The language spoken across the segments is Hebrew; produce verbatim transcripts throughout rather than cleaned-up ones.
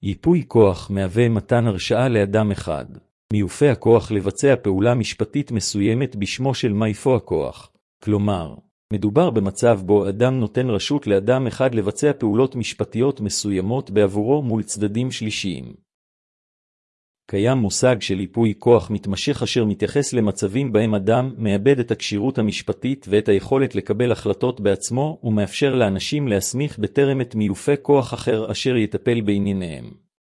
ייפוי כוח מהווה מתן הרשאה לאדם אחד, מיופה הכוח לבצע פעולה משפטית מסוימת בשמו של מייפו הכוח. כלומר, מדובר במצב בו אדם נותן רשות לאדם אחד לבצע פעולות משפטיות מסוימות בעבורו מול צדדים שלישיים. קיים מושג של ייפוי כוח מתמשך אשר מתייחס למצבים בהם אדם מאבד את הכשירות המשפטית ואת היכולת לקבל החלטות בעצמו ומאפשר לאנשים להסמיך בטרם את מיופה כוח אחר אשר יטפל בענייניהם.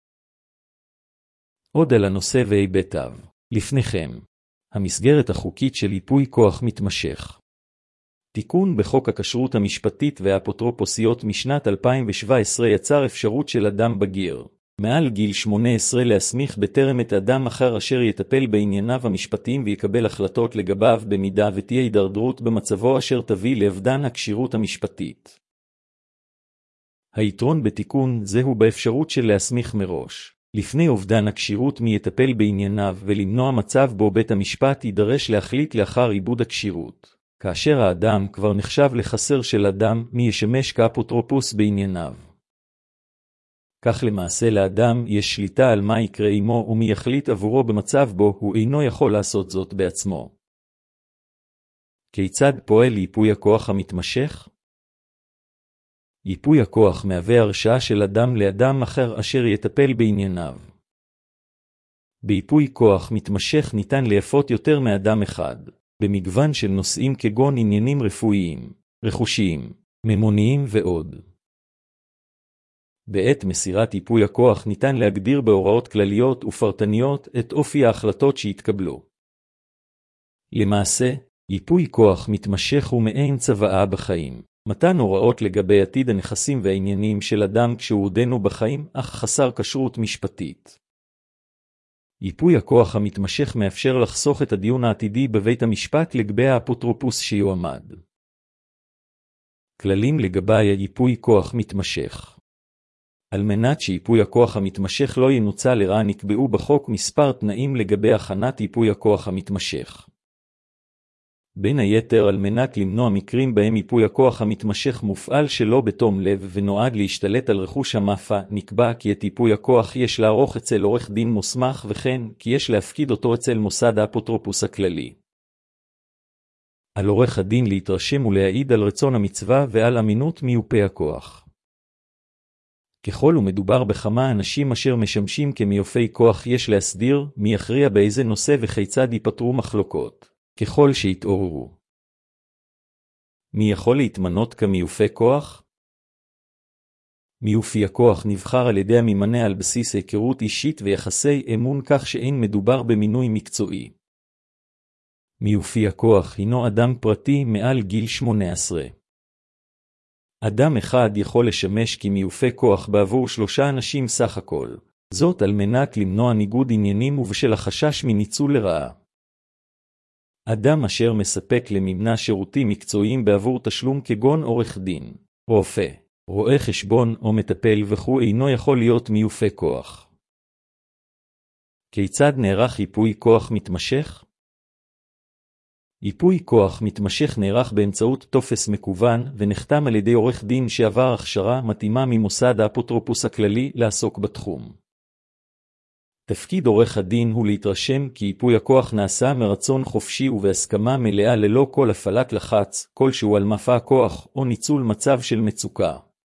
עוד על הנושא והיבטיו. לפניכם, המסגרת החוקית של ייפוי כוח מתמשך. תיקון בחוק הכשרות המשפטית והאפוטרופוסיות משנת אלפיים שבע עשרה יצר אפשרות של אדם בגיר, מעל גיל שמונה עשרה, להסמיך בטרם את אדם אחר אשר יטפל בענייניו המשפטיים ויקבל החלטות לגביו במידה ותהיה הידרדרות במצבו אשר תביא לאבדן הכשירות המשפטית. היתרון בתיקון זהו באפשרות של להסמיך מראש, לפני אובדן הכשירות, מי יטפל בענייניו ולמנוע מצב בו בית המשפט יידרש להחליט לאחר איבוד הכשירות, כאשר האדם כבר נחשב לחסר של אדם מי ישמש כאפוטרופוס בענייניו. כך למעשה לאדם יש שליטה על מה יקרה עמו ומי יחליט עבורו במצב בו הוא אינו יכול לעשות זאת בעצמו. כיצד פועל ייפוי הכוח המתמשך? ייפוי הכוח מהווה הרשאה של אדם לאדם אחר אשר יטפל בענייניו. בייפוי כוח מתמשך ניתן ליפות יותר מאדם אחד, במגוון של נושאים כגון עניינים רפואיים, רכושיים, ממוניים ועוד. בעת מסירת ייפוי הכוח ניתן להגדיר בהוראות כלליות ופרטניות את אופי ההחלטות שהתקבלו. למעשה, ייפוי כוח מתמשך הוא מעין צוואה בחיים. מתן הוראות לגבי עתיד הנכסים והעניינים של אדם כשהוא עודנו בחיים, אך חסר כשרות משפטית. ייפוי הכוח המתמשך מאפשר לחסוך את הדיון העתידי בבית המשפט לגבי האפוטרופוס שיועמד. כללים לגבי ייפוי כוח מתמשך. על מנת שייפוי הכוח המתמשך לא ינוצל לרעה נקבעו בחוק מספר תנאים לגבי הכנת ייפוי הכוח המתמשך. בין היתר, על מנת למנוע מקרים בהם ייפוי הכוח המתמשך מופעל שלא בתום לב ונועד להשתלט על רכוש המאפה, נקבע כי את ייפוי הכוח יש לערוך אצל עורך דין מוסמך וכן כי יש להפקיד אותו אצל מוסד האפוטרופוס הכללי. על עורך הדין להתרשם ולהעיד על רצון המצווה ועל אמינות מיופה הכוח. ככל ומדובר בכמה אנשים אשר משמשים כמיופי כוח, יש להסדיר מי יכריע באיזה נושא וכיצד ייפתרו מחלוקות, ככל שהתעוררו. מי יכול להתמנות כמיופי כוח? מיופי הכוח נבחר על ידי הממנה על בסיס היכרות אישית ויחסי אמון, כך שאין מדובר במינוי מקצועי. מיופי הכוח הינו אדם פרטי מעל גיל שמונה עשרה. אדם אחד יכול לשמש כמיופה כוח בעבור שלושה אנשים סך הכל, זאת על מנת למנוע ניגוד עניינים ובשל החשש מניצול לרעה. אדם אשר מספק לממנה שירותים מקצועיים בעבור תשלום כגון עורך דין, רופא, רואה חשבון או מטפל וכו' אינו יכול להיות מיופה כוח. כיצד נערך ייפוי כוח מתמשך? ייפוי כוח מתמשך נערך באמצעות טופס מקוון ונחתם על ידי עורך דין שעבר הכשרה מתאימה ממוסד האפוטרופוס הכללי לעסוק בתחום. תפקיד עורך הדין הוא להתרשם כי ייפוי הכוח נעשה מרצון חופשי ובהסכמה מלאה ללא כל הפעלת לחץ כלשהו על מפע הכוח או ניצול מצב של מצוקה.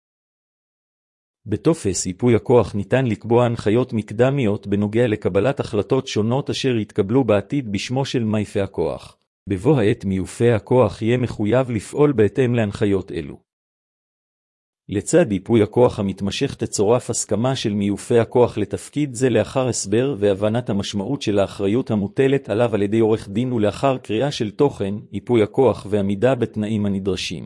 בטופס ייפוי הכוח ניתן לקבוע הנחיות מקדמיות בנוגע לקבלת החלטות שונות אשר יתקבלו בעתיד בשמו של מייפה הכוח. בבוא העת מיופה הכוח יהיה מחויב לפעול בהתאם להנחיות אלו. לצד ייפוי הכוח המתמשך תצורף הסכמה של מיופה הכוח לתפקיד זה לאחר הסבר והבנת המשמעות של האחריות המוטלת עליו על ידי עורך דין ולאחר קריאה של תוכן ייפוי הכוח ועמידה בתנאים הנדרשים.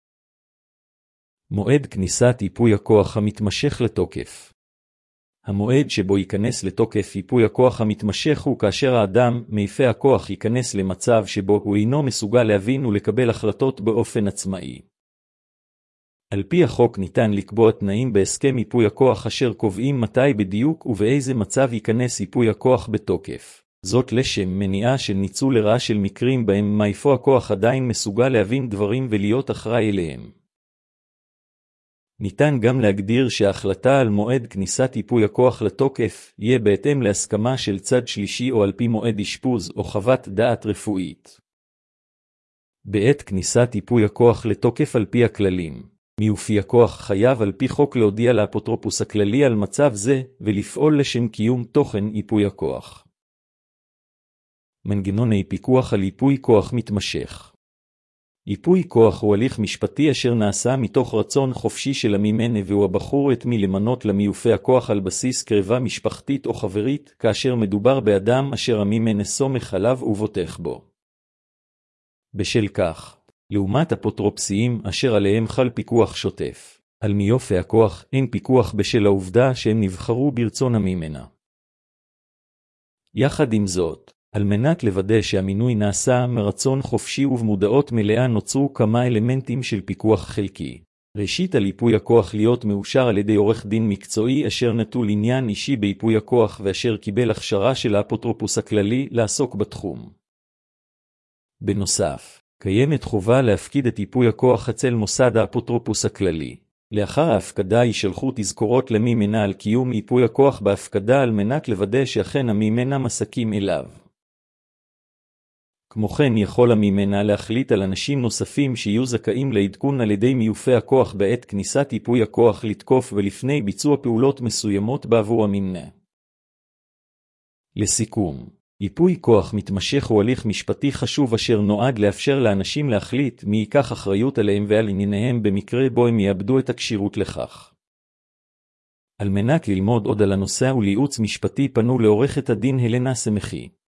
מועד כניסת ייפוי הכוח המתמשך לתוקף. המועד שבו ייכנס לתוקף ייפוי הכוח המתמשך הוא כאשר האדם, מייפה הכוח, ייכנס למצב שבו הוא אינו מסוגל להבין ולקבל החלטות באופן עצמאי. על פי החוק ניתן לקבוע תנאים בהסכם ייפוי הכוח אשר קובעים מתי בדיוק ובאיזה מצב ייכנס ייפוי הכוח בתוקף. זאת לשם מניעה של ניצול לרעה של מקרים בהם מייפה הכוח עדיין מסוגל להבין דברים ולהיות אחראי אליהם. ניתן גם להגדיר שההחלטה על מועד כניסת ייפוי הכוח לתוקף יהיה בהתאם להסכמה של צד שלישי או על פי מועד אשפוז או חוות דעת רפואית. בעת כניסת ייפוי הכוח לתוקף על פי הכללים, מיופה הכוח חייב על פי חוק להודיע לאפוטרופוס הכללי על מצב זה ולפעול לשם קיום תוכן ייפוי הכוח. מנגנוני פיקוח על ייפוי כוח מתמשך. ייפוי כוח הוא הליך משפטי אשר נעשה מתוך רצון חופשי של הממנה והוא הבחור את מי למנות למיופה הכוח על בסיס קרבה משפחתית או חברית, כאשר מדובר באדם אשר הממנה סומך עליו ובוטח בו. בשל כך, לעומת אפוטרופסיים אשר עליהם חל פיקוח שוטף, על מיופה הכוח אין פיקוח בשל העובדה שהם נבחרו ברצון הממנה. יחד עם זאת, על מנת לוודא שהמינוי נעשה מרצון חופשי ובמודעות מלאה נוצרו כמה אלמנטים של פיקוח חלקי. ראשית, על ייפוי הכוח להיות מאושר על ידי עורך דין מקצועי אשר נטול עניין אישי בייפוי הכוח ואשר קיבל הכשרה של האפוטרופוס הכללי לעסוק בתחום. בנוסף, קיימת חובה להפקיד את ייפוי הכוח אצל מוסד האפוטרופוס הכללי. לאחר ההפקדה יישלחו תזכורות לממנה על קיום ייפוי הכוח בהפקדה על מנת לוודא שאכן הממנה מסכים אליו. כמו כן יכול הממנה להחליט על אנשים נוספים שיהיו זכאים לעדכון על ידי מיופה הכוח בעת כניסת ייפוי הכוח לתקוף ולפני ביצוע פעולות מסוימות בעבור הממנה. לסיכום, ייפוי כוח מתמשך הוא הליך משפטי חשוב אשר נועד לאפשר לאנשים להחליט מי ייקח אחריות עליהם ועל ענייניהם במקרה בו הם יאבדו את הכשירות לכך. על מנת ללמוד עוד על הנושא ולייעוץ משפטי פנו לעורכת הדין הלנה סמכי.